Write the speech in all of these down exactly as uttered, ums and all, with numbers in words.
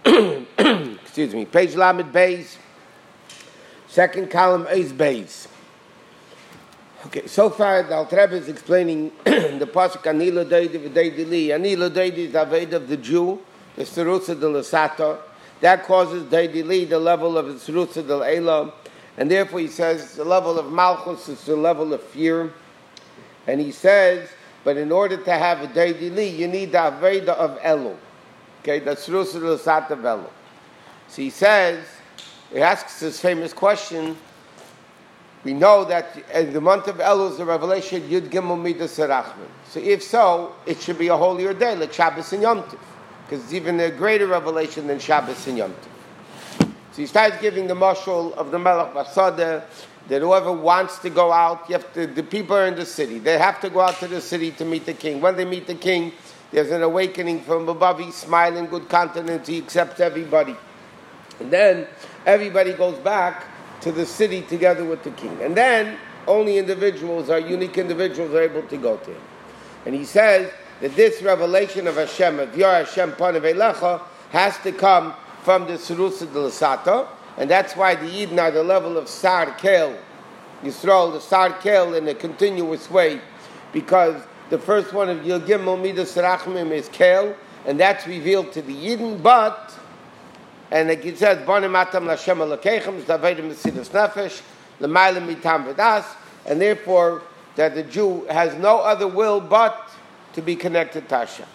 excuse me, page Lamed Beis, second column is Beis. Okay, so far the Alter Rebbe is explaining the pasuk Ani L'Doidi V'Doidi Li. Ani L'Doidi is the Aved of the Jew, the Serusa de L'Sato. That causes Doidi Li, the level of the Serusa de L'Ela, and therefore he says the level of Malchus is the level of fear. And he says, but in order to have a Doidi Li, you need the Aved of Elu. Okay, the Serusa de L'Sato of Elu. So he says, he asks this famous question. We know that in the month of Elul is the revelation Yud Gimel Midas Rachman. So if so, it should be a holier day, like Shabbos and Yom Tov, because it's even a greater revelation than Shabbos and Yom Tov. So he starts giving the mashal of the Melech Basada, that whoever wants to go out, you have to, the people are in the city. They have to go out to the city to meet the king. When they meet the king, there's an awakening from above. He's smiling, good countenance. He accepts everybody. And then everybody goes back to the city together with the king. And then only individuals, are unique individuals, are able to go to him. And he says that this revelation of Hashem, of Yar Hashem Panav Elecha, has to come from the Serusa de L'Sato, and that's why the Yidden are the level of Sar Kel, Yisrael, the Sar Kel in a continuous way, because the first one of Yilgimel Midas Rachmim is Kel, and that's revealed to the Yidden, but and it says, "Bonim atam l'Hashem Elokechem, z'davedim b'sidus nefesh, l'maylim mitam v'das," and therefore that the Jew has no other will but to be connected to Hashem.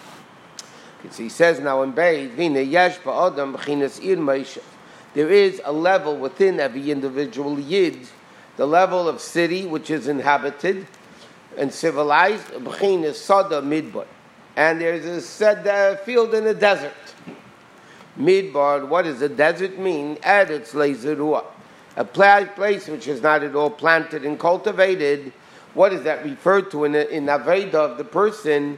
So he says now in Beis, "V'ne yesh ba'odam b'chinas ir Moshe." There is a level within every individual Yid, the level of city which is inhabited and civilized, b'chinas sada midbar, and there's a said uh, field in the desert. Midbar, what does the desert mean? At its leizerua, a place which is not at all planted and cultivated. What does that refer to in in Aveda of the person?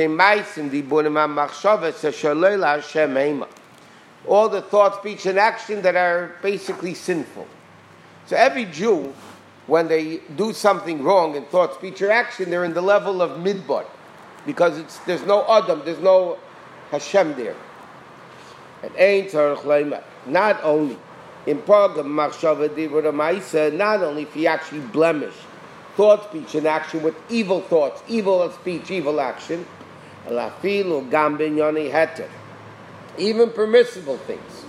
All the thought, speech, and action that are basically sinful. So every Jew, when they do something wrong in thought, speech, or action, they're in the level of midbar, because it's there's no Adam, there's no Hashem there. And ain't not only in Pagam Machshava Divra Maisa, not only if he actually blemish thought, speech, and action with evil thoughts, evil speech, evil action, even permissible things.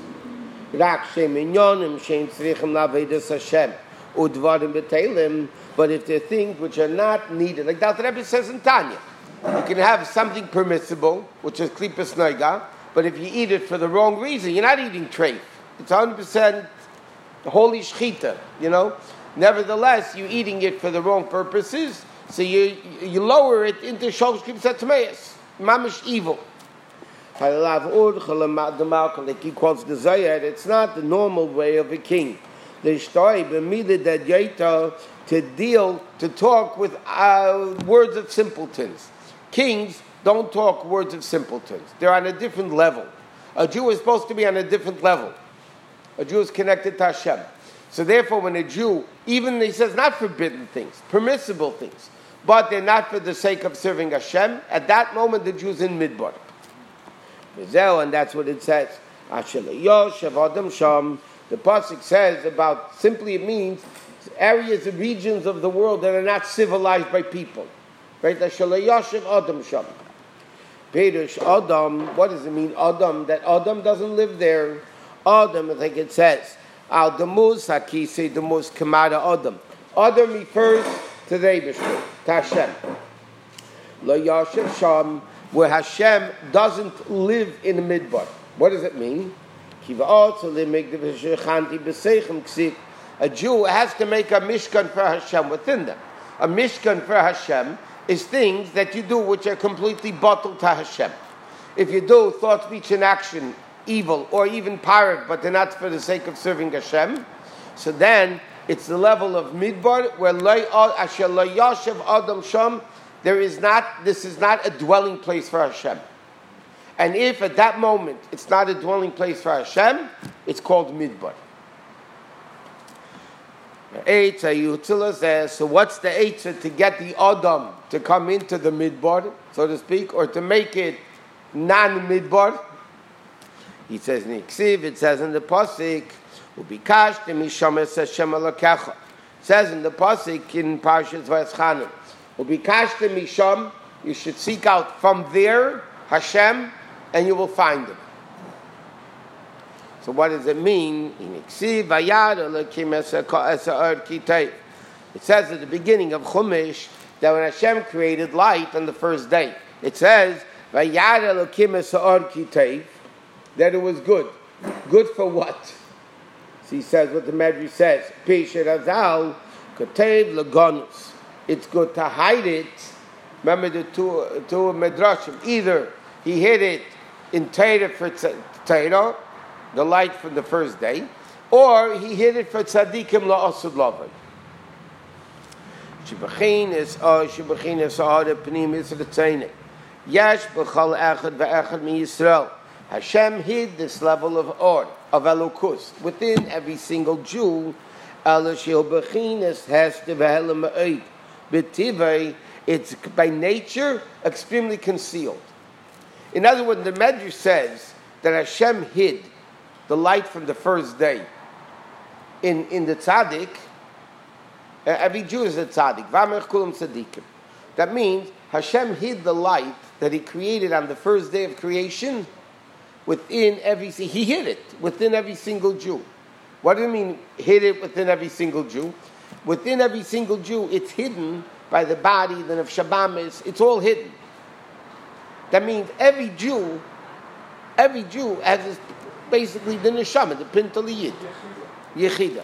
But if they're things which are not needed, like Alter Rebbe says in Tanya, you can have something permissible, which is klipas noiga, but if you eat it for the wrong reason, you're not eating treif. It's one hundred percent holy shchita, you know. Nevertheless, you're eating it for the wrong purposes, so you you lower it into sholosh klipas atmeis, mamish evil. Like he quotes the Zayed, it's not the normal way of a king. To deal, to talk with uh, words of simpletons. Kings don't talk words of simpletons. They're on a different level. A Jew is supposed to be on a different level. A Jew is connected to Hashem. So therefore, when a Jew, even he says not forbidden things, permissible things, but they're not for the sake of serving Hashem, at that moment the Jew's in midbar. And that's what it says. The pasuk says about, simply it means areas and regions of the world that are not civilized by people. Right? Adam Sham. Perush Adam, what does it mean, Adam? That Adam doesn't live there. Adam, I think it says, Al Damuz Hakise Damuz Kamada Adam. Adam refers to the Eibishter, to Hashem. Lo Yashiv Sham, where Hashem doesn't live in the midbar. What does it mean? A Jew has to make a mishkan for Hashem within them. A mishkan for Hashem is things that you do which are completely bottled to Hashem. If you do thought, speech, and action, evil, or even pirate, but they're not for the sake of serving Hashem, so then it's the level of midbar where asher lo yashav adam sham. There is not, this is not a dwelling place for Hashem. And if at that moment it's not a dwelling place for Hashem, it's called midbar. So what's the eitzah to get the Adam to come into the midbar, so to speak, or to make it non-midbar? He says in Iksiv, it says in the Pasik, Ubikashtem Misham Es Hashem Elokecha. It says in the Pasik in Parshas Vayeschanim, Ubikashtem Misham, you should seek out from there Hashem, and you will find him. So what does it mean? It says at the beginning of Chumash that when Hashem created light on the first day, it says that it was good. Good for what? So he says what the Medrash says. It's good to hide it. Remember the two two Medrashim. Either he hid it in Torah for Torah, the light from the first day, or he hid it for tzaddikim la'asud lavai. Shebachin is oh shebachin is ahad pnim is l'tzayne. Yesh b'chal echad ve'echad mi Yisrael. Hashem hid this level of or of elokus within every single Jew. Ala shebachin is has to ve'elam ma'id. B'tivei, it's by nature extremely concealed. In other words, the Medrash says that Hashem hid the light from the first day in, in the tzaddik. Uh, every Jew is a tzaddik. V'amech kulam tzaddikim. That means Hashem hid the light that He created on the first day of creation within every. He hid it within every single Jew. What do you mean hid it within every single Jew? Within every single Jew, it's hidden by the body, the nefesh, it's all hidden. That means every Jew, every Jew has this, basically the neshama, the pintal yid, yechida.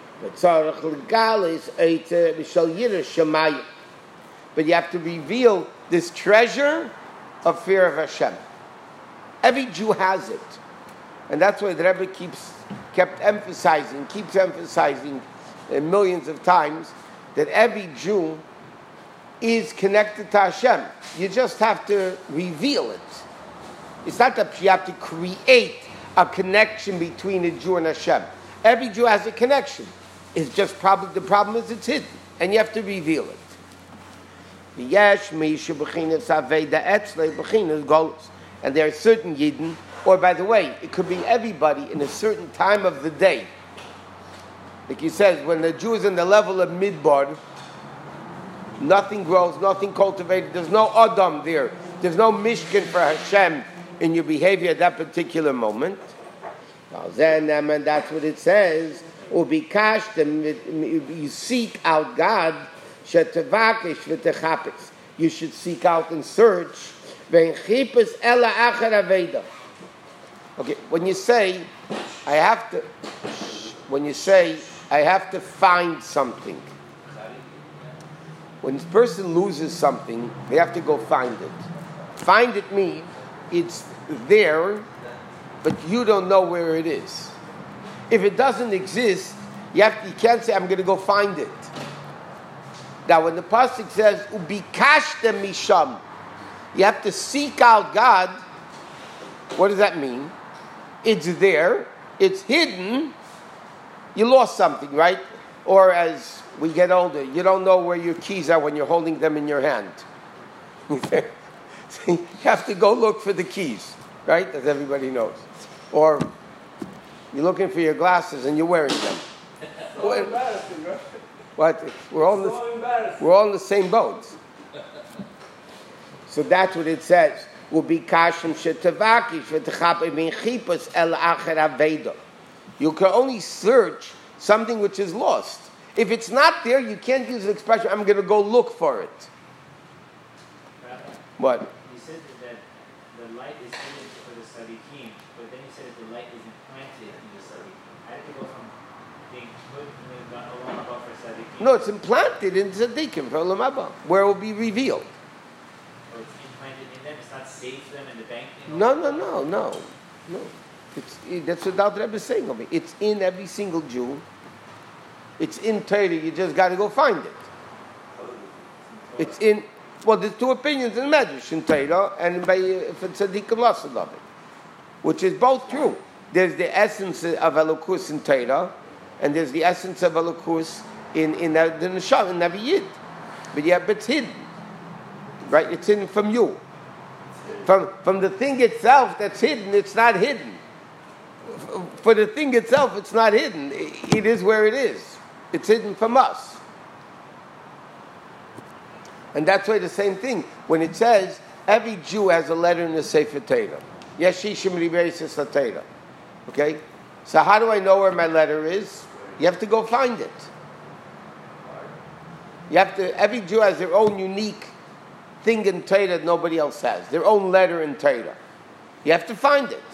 But you have to reveal this treasure of fear of Hashem. Every Jew has it, and that's why the Rebbe keeps kept emphasizing, keeps emphasizing uh, millions of times that every Jew is connected to Hashem. You just have to reveal it. It's not that you have to create a connection between a Jew and Hashem. Every Jew has a connection. It's just probably the problem is it's hidden, and you have to reveal it. And there are certain Yidden, or by the way, it could be everybody in a certain time of the day. Like he says, when the Jew is in the level of Midbar, nothing grows, nothing cultivated, there's no Adam there, there's no Mishkan for Hashem in your behavior at that particular moment. Now then, and that's what it says, you seek out God, you should seek out and search. Okay, when you say, I have to, when you say, I have to find something. When a person loses something, they have to go find it. Find it means it's there, but you don't know where it is. If it doesn't exist, you have to, you can't say, I'm going to go find it. Now, when the pasuk says, "Ubikashtem misham," you have to seek out God. What does that mean? It's there. It's hidden. You lost something, right? Or as we get older, you don't know where your keys are when you're holding them in your hand. So you have to go look for the keys, right? As everybody knows. Or you're looking for your glasses and you're wearing them. So embarrassing, right? What? We're all, the, so we're all in the same boat. So that's what it says. Will be kashim shetavakish v'techape min chipas el acher aveda. You can only search something which is lost. If it's not there, you can't use the expression, I'm going to go look for it. Rabbi, What? you said that the light is hidden for the tzaddikim, but then you said that the light is implanted in the tzaddikim. How did it go from being put in the Olam Haba for tzaddikim? No, it's implanted in tzaddikim for Olam Haba, where it will be revealed. Or it's implanted in them, it's not saved for them in the bank? No, no, no, no. No. It's, it, that's what Dal Rebbe is saying over. It's in every single Jew. It's in Torah. You just got to go find it. It's in. Well, there's two opinions in Medrash in Torah and by for Tzaddikim Lasad of it, which is both true. There's the essence of Elokus in Torah, and there's the essence of Elokus in in the, the Neshama in every Yid. But yeah, but it's hidden, right? It's hidden from you, from from the thing itself that's hidden. It's not hidden. For the thing itself, it's not hidden. It is where it is. It's hidden from us. And that's why the same thing, when it says, every Jew has a letter in the Sefer Torah. Yeshishim Ribesis Torah. Okay? So how do I know where my letter is? You have to go find it. You have to, every Jew has their own unique thing in Torah that nobody else has. Their own letter in Torah. You have to find it.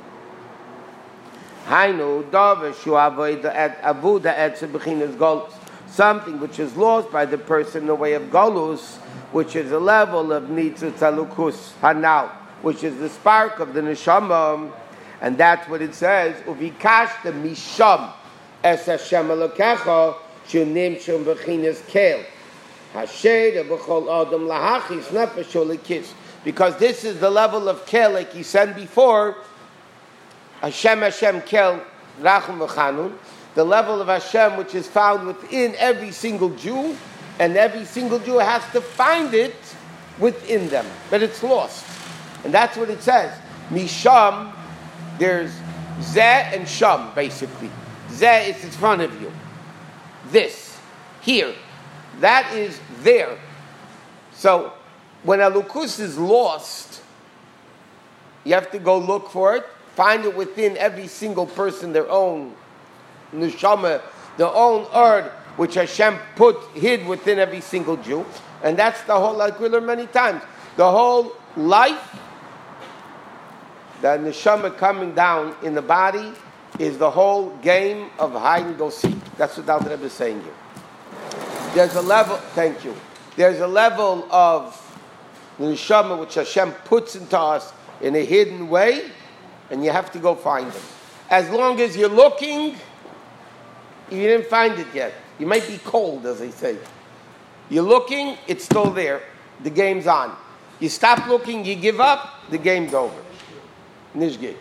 Something which is lost by the person in the way of Golus, which is a level of Nitzutz Halukus Hanal, which is the spark of the Neshama, and that's what it says. Uvikashta misham es Hashem Elokecha shunim shum b'chinas kel hashed b'chol adam lahachis nefesh ulikis. Because this is the level of kel, like he said before. Hashem Hashem kel rachum v'chanun. The level of Hashem which is found within every single Jew, and every single Jew has to find it within them, but it's lost. And that's what it says. Misham, there's Zeh and Sham, basically. Zeh is in front of you. This, here. That is there. So, when Alukus is lost, you have to go look for it, find it within every single person, their own neshama, their own earth, which Hashem put, hid within every single Jew. And that's the whole, like we learned many times, the whole life, the neshama coming down in the body, is the whole game of hide and go seek. That's what Alter Rebbe is saying here. There's a level, thank you, there's a level of the neshama which Hashem puts into us in a hidden way, and you have to go find them. As long as you're looking, you didn't find it yet. You might be cold, as they say. You're looking, it's still there. The game's on. You stop looking, you give up, the game's over. Nishgit.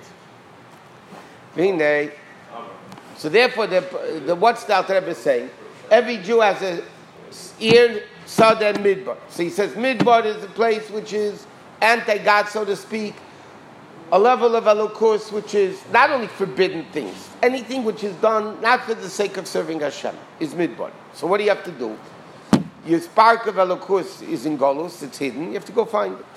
So therefore, the, the, what's the Alter Rebbe saying? Every Jew has a ear, Sad, and Midbar. So he says Midbar is a place which is anti-God, so to speak. A level of Elokus which is not only forbidden things, anything which is done not for the sake of serving Hashem is Midbar. So what do you have to do? Your spark of Elokus is in Golus, it's hidden, you have to go find it.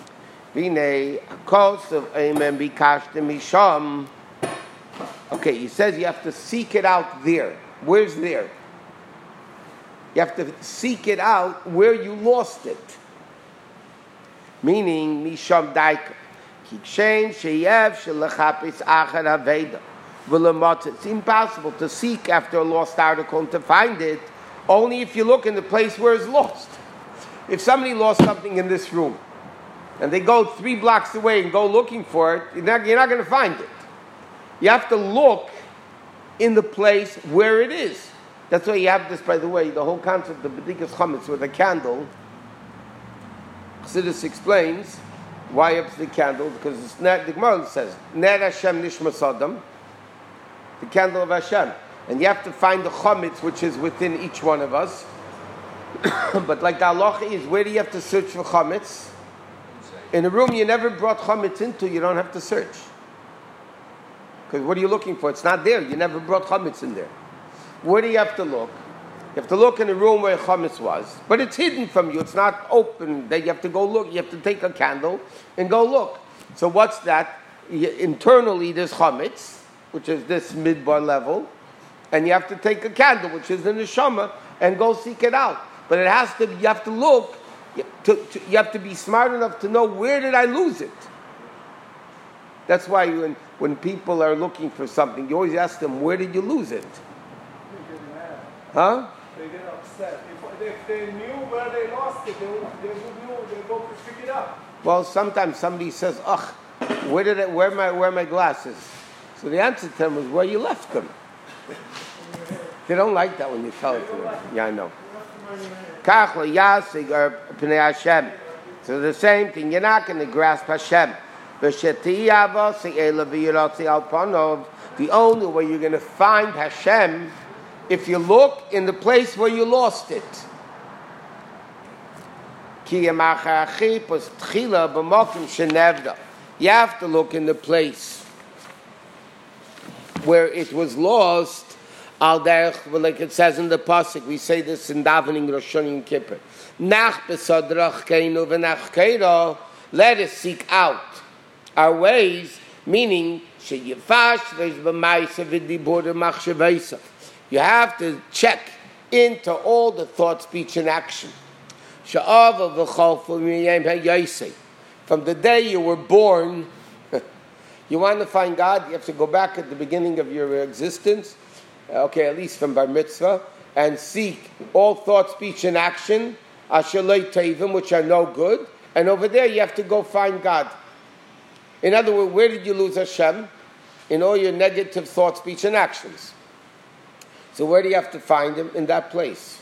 Okay, he says you have to seek it out there. Where's there? You have to seek it out where you lost it. Meaning, Misham Daika. It's impossible to seek after a lost article and to find it only if you look in the place where it's lost. If somebody lost something in this room and they go three blocks away and go looking for it, you're not, you're not going to find it. You have to look in the place where it is. That's why you have this, by the way, the whole concept of B'dikas Chametz with a candle. Chassidus explains why it's the candle, because it's not, the Gemara says, Ner Hashem Nishmas Adam, the candle of Hashem. And you have to find the chametz which is within each one of us. But like the halacha is, where do you have to search for chametz? In a room you never brought chametz into, you don't have to search. Because what are you looking for? It's not there. You never brought chametz in there. Where do you have to look? You have to look in the room where chametz was, but it's hidden from you. It's not open. That you have to go look. You have to take a candle and go look. So what's that? You, internally, there's chametz, which is this midbar level, and you have to take a candle, which is the neshama, and go seek it out. But it has to. You have to look. You, to, to, you have to be smart enough to know, where did I lose it? That's why when when people are looking for something, you always ask them, where did you lose it? Huh? They get upset. If, if they knew where they lost it, they would, they would know, they go to pick it up. Well, sometimes somebody says, ugh, where did I, where my, where are my glasses? So the answer to them was, where you left them. They don't like that when you tell it to them. Yeah, I know. So the same thing, you're not going to grasp Hashem. The only way you're going to find Hashem, if you look in the place where you lost it. You have to look in the place where it was lost, al derech, like it says in the pasuk, we say this in davening Rosh Hashanah and Kippur. Nach besadrach keinu v'nach keira, let us seek out our ways, meaning sheyifash v'ez b'maisa v'dibur machshavesa. You have to check into all the thought, speech, and action. Sha'ava v'cholfu miyem ha'yosei. From the day you were born, you want to find God, you have to go back at the beginning of your existence, okay, at least from Bar Mitzvah, and seek all thought, speech, and action, asher lo tevim, which are no good, and over there you have to go find God. In other words, where did you lose Hashem? In all your negative thought, speech, and actions. So where do you have to find Him? In that place.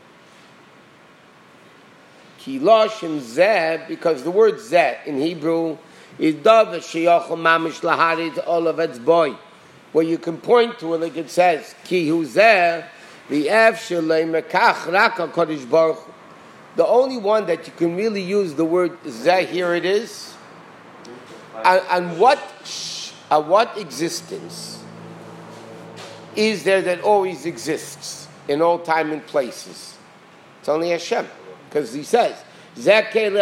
Kilosh and zeh, because the word zeh in Hebrew is davar sheyochel mamish laharid olavetz boy, where you can point to it like it says, Ki hu zeh v'ev shelei mekach rak HaKadosh Baruch Hu. The only one that you can really use the word zeh, here it is, and, and what uh, what existence is there that always exists in all time and places? It's only Hashem. Because he says, so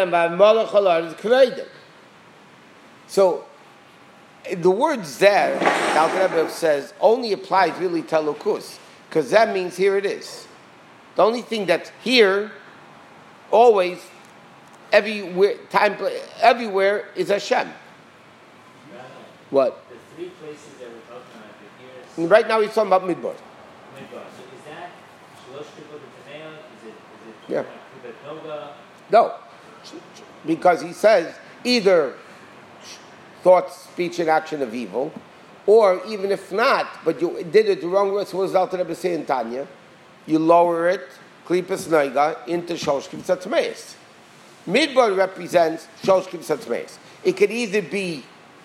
the word zeh, the Alter Rebbe says, only applies really to Elokus, because that means here it is. The only thing that's here, always, everywhere, time, everywhere is Hashem. What? The three places that we're talking about here. Right now he's talking about Midbar. Midbar. So is that Shalosh Kibud Tanea? Is it? Is it? Yeah. Noga? No, because he says either thought, speech, and action of evil, or even if not, but you did it the wrong way. So what does Alter Rebbe say in Tanya? You lower it, klipas noiga, into shosh kivtzat tmeis. Midbar represents shosh kivtzat tmeis. It could either be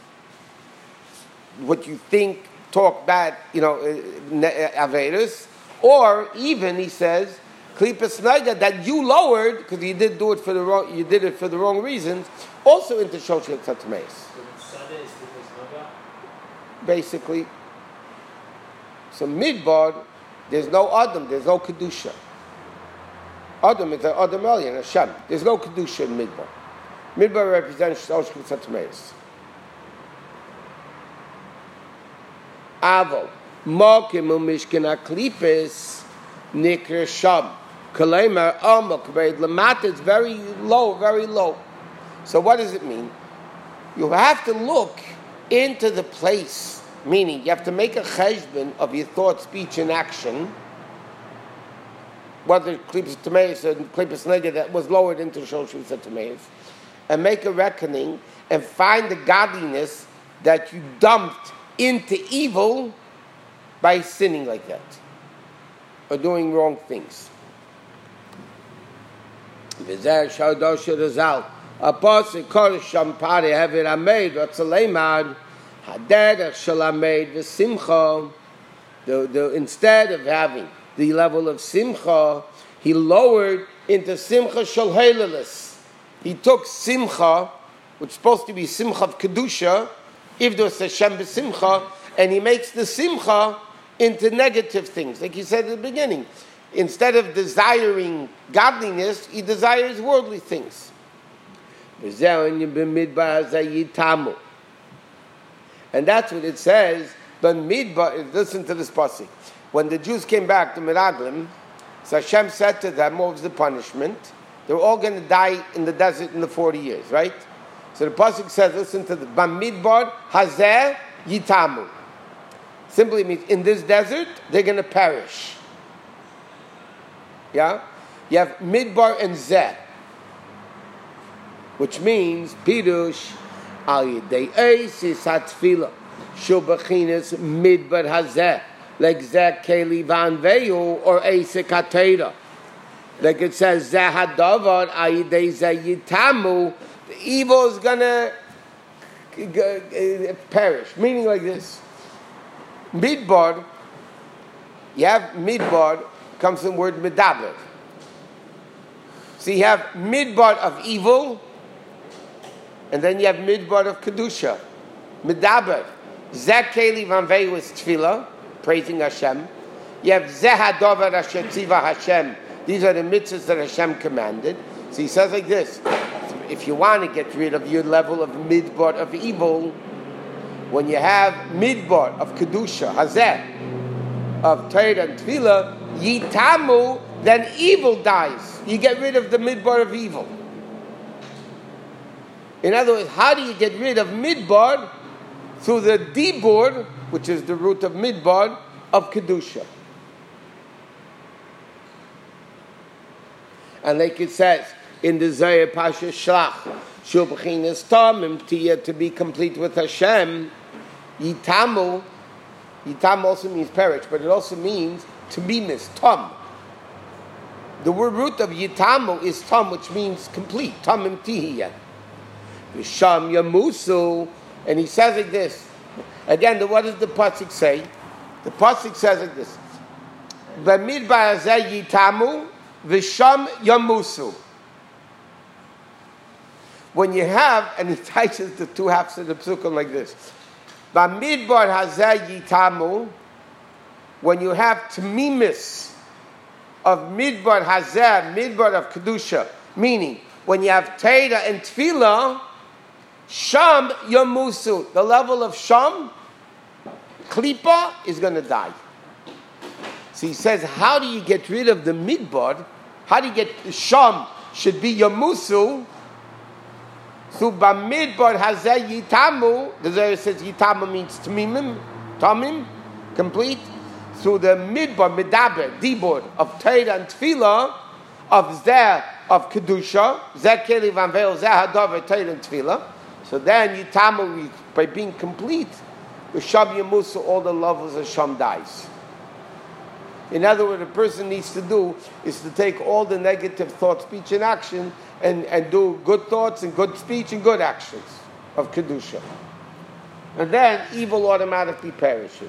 what you think, talk bad, you know, averis, or even he says, klipas noiga, that you lowered because you did do it for the wrong, you did it for the wrong reasons, also into shosh kivtzat tmeis. Basically, so Midbar, there's no Adam, there's no Kedusha. Adam is an Adam Elyon, Hashem. There's no Kedusha in Midbar. Midbar represents Shosh Kivtzat Tmeis. Avo, Mokim u'mishkin HaKlipis, Nikr Sham. Kalemer Amok, Lamata, it's very low, very low. So what does it mean? You have to look into the place, meaning you have to make a cheshbon of your thought, speech, and action, whether klipas tameis and klipas nega that was lowered into shosh tameis, and make a reckoning and find the godliness that you dumped into evil by sinning like that or doing wrong things. Apos kol shampare hever ameid ratzaleimad haderech shalameid v'simcha. The the instead of having the level of simcha, he lowered into simcha shel heilelis. He took simcha, which is supposed to be simcha of kedusha, if there was Hashem b'simcha, and he makes the simcha into negative things, like he said at the beginning. Instead of desiring godliness, he desires worldly things. And that's what it says. But midbar, listen to this pasuk. When the Jews came back to Meraglim, so Hashem said to them, what was the punishment? They were all going to die in the desert in the forty years, right? So the pasuk says, listen to the Bamidbar Hazeh Yitamu. Simply means in this desert they're going to perish. Yeah, you have Midbar and Zeh, which means Pirush al yedei eisis hatfila shubachines Midbar Hazeh, like Zeh Keli Van Veyu or Eisek Hatera, like it says Zeh Hadavar al yedei Zeh Yitamu. The evil is gonna perish. Meaning like this: Midbar. You have Midbar. Comes from the word medaber. So you have midbar of evil, and then you have midbar of kedusha. Medaber. Zeh Keli Vanveu is Tefillah, praising Hashem. You have Zeh Hadover Asher Tziva Hashem. These are the mitzvahs that Hashem commanded. So he says like this: if you want to get rid of your level of midbar of evil, when you have midbar of kedusha, hazeh, of Torah and Tefillah, yitamu, then evil dies. You get rid of the midbar of evil. In other words, how do you get rid of midbar? Through the dibur, which is the root of midbar, of kedusha. And like it says in the Zayah Pasha Shlach, Shul B'chinas Tamim, to be complete with Hashem, Yitamu, Yitam also means perish, but it also means to be missed, Tam. The word root of Yitamu is Tam, which means complete, Tamim Tihiyah. Visham Yamusu, and he says like this. Again, the, what does the pasuk say? The pasuk says like this: B'midbar hazeh Yitamu, Visham Yamusu. When you have, and he touches the two halves of the psukim like this: B'midbar hazeh Yitamu. When you have tmimis of midbar hazeh, midbar of kedusha, meaning when you have Torah and Tefillah, Sham Yamusu, the level of Sham, Klipa, is going to die. So he says, how do you get rid of the midbar? How do you get Sham should be Yamusu? So Bamidbar Hazeh Yitamu, the Zohar says Yitamu means Tamimim, Tamim, complete. Through the midbar, Medaber, Dibur of Torah and Tefillah, of Zeh, of Kedusha, Zeh Keli Vanveu, Zeh Hadavar, Torah and Tefillah. So then Yitamu, by being complete, with Sham Yamusu, all the levels of Sham dies. In other words, what a person needs to do is to take all the negative thought, speech, and action and, and do good thoughts and good speech and good actions of Kedusha. And then evil automatically perishes.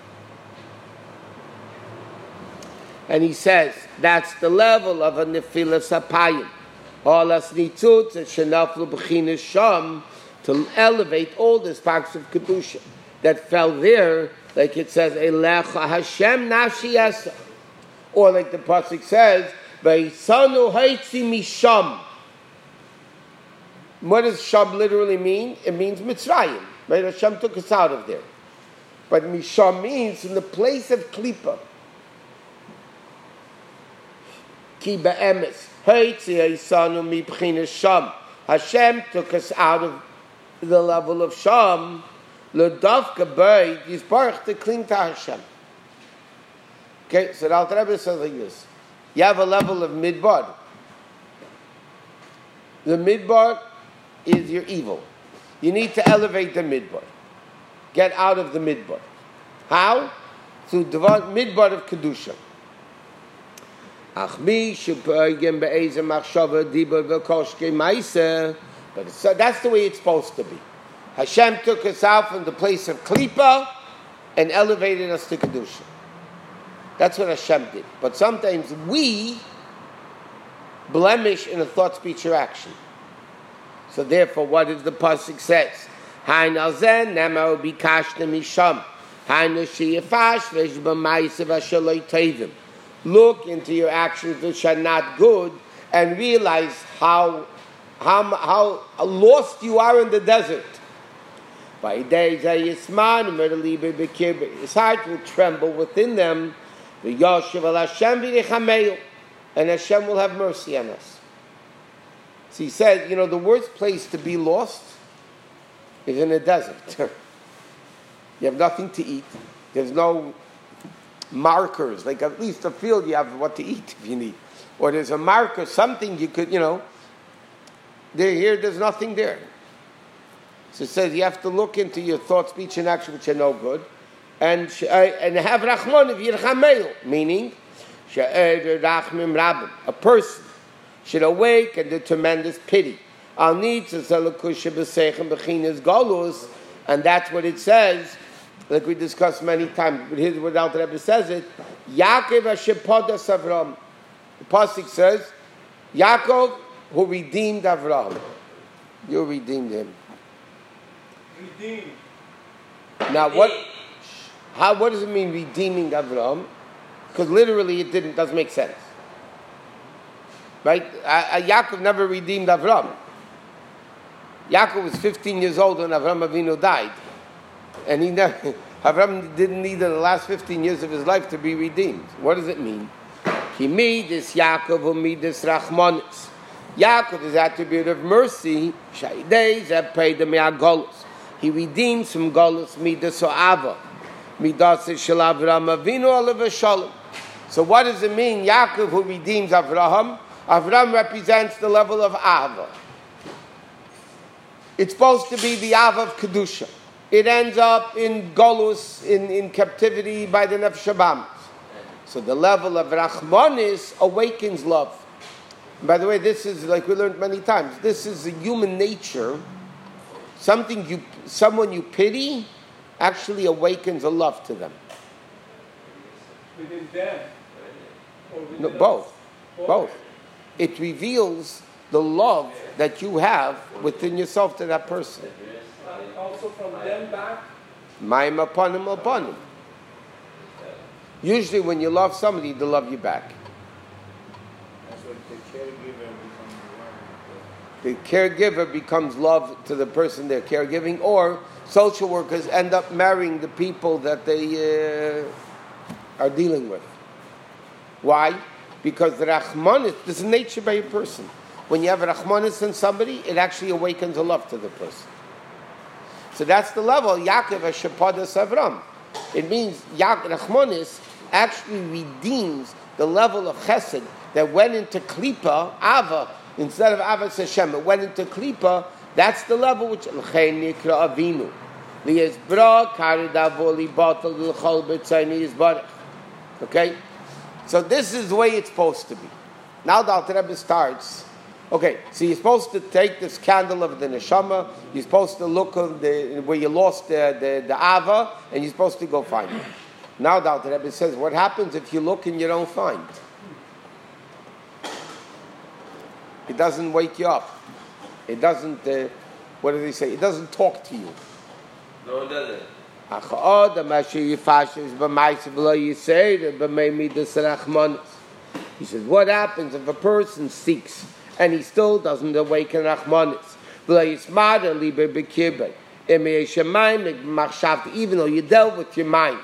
And he says, that's the level of a Nefilas Apayim. Olas Nitzutz and Shenaflu B'chinas Sham, to elevate all the sparks of Kedusha that fell there, like it says, Elecha Hashem Nafshi Yasa. Or like the pasuk says, V'yisanu Haitzi Misham. What does Sham literally mean? It means Mitzrayim. Right? Hashem took us out of there. But Misham means in the place of Klipa. Ki ba'emes, Haitzi Haisanu Mibchinas Sham. Hashem took us out of the level of Sham. L'davka bay yisbarach to cling to Hashem. Okay, so the Alter Rebbe says like this: you have a level of midbar. The midbar is your evil. You need to elevate the midbar. Get out of the midbar. How? Through the midbar of kedusha. But so that's the way it's supposed to be. Hashem took us out from the place of Klipa and elevated us to Kedusha. That's what Hashem did. But sometimes we blemish in a thought, speech, or action. So therefore, what does the pasuk says? Hain alzen nemo bikashna misham. Hain sheyefash v'eshbamayisav ashaloi tevim. Look into your actions which are not good and realize how, how, how lost you are in the desert. By days his heart will tremble within them. The Yoshev al Hashem v'yichameil, and Hashem will have mercy on us. So he said, you know, the worst place to be lost is in a desert. You have nothing to eat. There's no markers, like at least a field you have what to eat if you need. Or there's a marker, something you could, you know. There, here, there's nothing there. So it says you have to look into your thought, speech, and action, which are no good, and uh, and have rachmon of yirchameil, meaning a person should awaken the tremendous pity. Al needs a zelakusha b'seichem b'chinas galus, and that's what it says, like we discussed many times. But here's what Alter Rebbe says it: Yaakov Hashepodas Avram. The pasuk says, Yaakov who redeemed Avram. You redeemed him. Redeemed. Now what? How? What does it mean redeeming Avraham? Because literally it didn't doesn't make sense, right? Uh, Yaakov never redeemed Avraham. Yaakov was fifteen years old when Avraham Avinu died, and he never. Avraham didn't need in the last fifteen years of his life to be redeemed. What does it mean? He made this Yaakov or made this Rachmanis. Yaakov is attribute of mercy. Shaydei that paid the me'agolus. He redeems from golus midas or ava. Midas shel Avraham Avinu alav shalom. So what does it mean? Yaakov who redeems Avraham. Avraham represents the level of ava. It's supposed to be the ava of kedusha. It ends up in golus, in, in captivity by the nefesh habahamis. So the level of Rachmanis awakens love. And by the way, this is, like we learned many times, this is a human nature. Something you, someone you pity actually awakens a love to them. Within them? Or within No, us? both. Both. Both. It reveals the love that you have within yourself to that person. And also from them back? Ma'im upon him, upon him. Usually when you love somebody, they love you back. That's what the caregiver becomes. The caregiver becomes love to the person they're caregiving, or social workers end up marrying the people that they uh, are dealing with. Why? Because the Rachmanis, this is nature by a person. When you have Rachmanis in somebody, it actually awakens a love to the person. So that's the level, Yaakov Hashapadas Avram. It means Yaakov Rachmanis actually redeems the level of chesed that went into Klippa, Ava, instead of Ava Hashem, it went into Klippa. That's the level which L'chein Nikra Avinu. Li'ezbra karidavo li'batal l'chol b'tzayni yizbarech. Okay? So this is the way it's supposed to be. Now the Alter Rebbe starts. Okay, so you're supposed to take this candle of the neshama. You're supposed to look on the, where you lost the, the, the Ava, and you're supposed to go find it. Now the Alter Rebbe says, what happens if you look and you don't find? It doesn't wake you up. It doesn't, uh, what do they say? It doesn't talk to you. No, it doesn't. He says, what happens if a person seeks and he still doesn't awaken Rachmanis? Even though you dealt with your mind,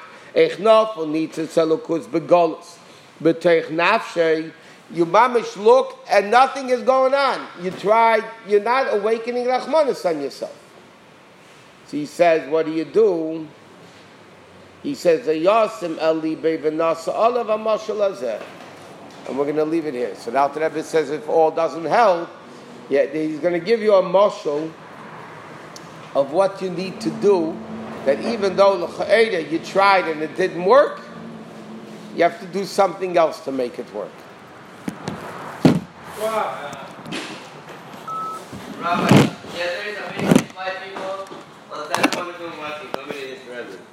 you mamish look and nothing is going on. You tried, you're not awakening Rachmanis on yourself. So he says, what do you do? He says, and we're going to leave it here. So the Alter Rebbe says, if all doesn't help, yeah, he's going to give you a mashal of what you need to do, that even though you tried and it didn't work, you have to do something else to make it work. Wow. Rabbi, yeah, there is a meeting, five people, well, that's one of them watching, nobody is present.